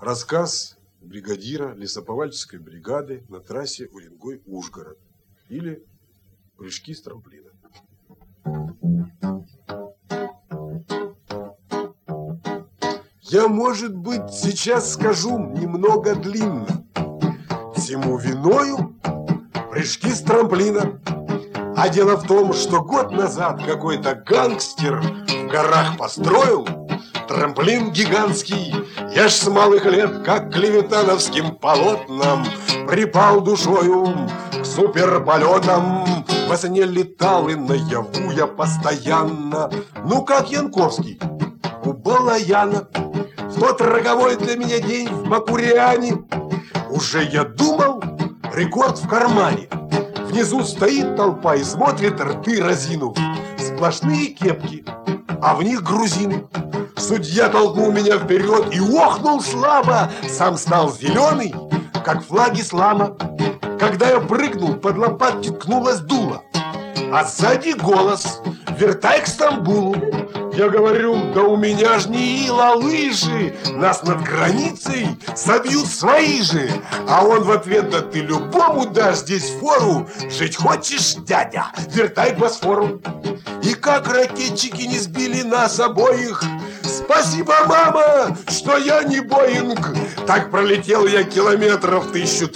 Рассказ бригадира лесоповальческой бригады на трассе Уренгой-Ужгород или прыжки с трамплина. Я, может быть, сейчас скажу немного длинно. Всему виною прыжки с трамплина. А дело в том, что год назад какой-то гангстер в горах построил трамплин гигантский. Я ж с малых лет, как клеветановским полотнам, припал душою к суперполетам. Во сне летал и наяву я постоянно, ну как Янковский у Балаяна. В тот роковой для меня день в Макуряне уже я думал, рекорд в кармане. Внизу стоит толпа и смотрит, рты разинув. Сплошные кепки, а в них грузины. Судья толкнул меня вперед и охнул слабо. Сам стал зеленый, как флаг ислама. Когда я прыгнул, под лопатки ткнулось дуло, а сзади голос: вертай к Стамбулу. Я говорю: да у меня ж не ила лыжи, нас над границей собьют свои же. А он в ответ: да ты любому дашь здесь фору. Жить хочешь, дядя, вертай к Босфору. И как ракетчики не сбили нас обоих, спасибо, мама, что я не Боинг. Так пролетел я километров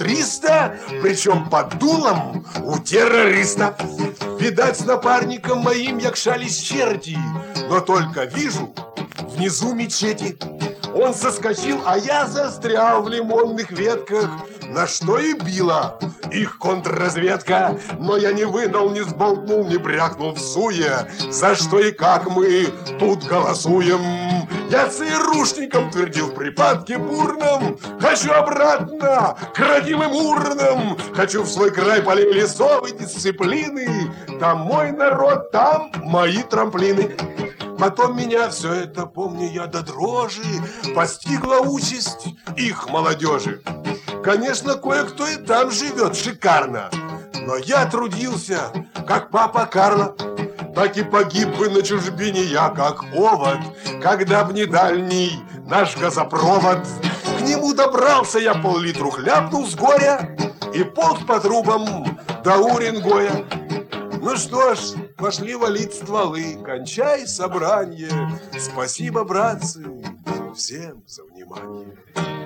1300, причем под дулом у террориста. Видать, с напарником моим якшались черти, но только вижу внизу мечети. Он соскочил, а я застрял в лимонных ветках, на что и била их контрразведка. Но я не выдал, не сболтнул, не брякнул в суе, за что и как мы тут голосуем. Я ЦРУшникам твердил в припадке бурном: хочу обратно к родимым урнам, хочу в свой край полей лесов и дисциплины. Там мой народ, там мои трамплины. Потом меня, все это помню я до дрожи, постигла участь их молодежи. Конечно, кое-кто и там живет шикарно, но я трудился, как папа Карло. Так и погиб бы на чужбине я, как овод, когда б не дальний наш газопровод. К нему добрался я, пол-литру хляпнул с горя и полз по трубам до Уренгоя. Ну что ж, пошли валить стволы, кончай собрание. Спасибо, братцы, всем за внимание.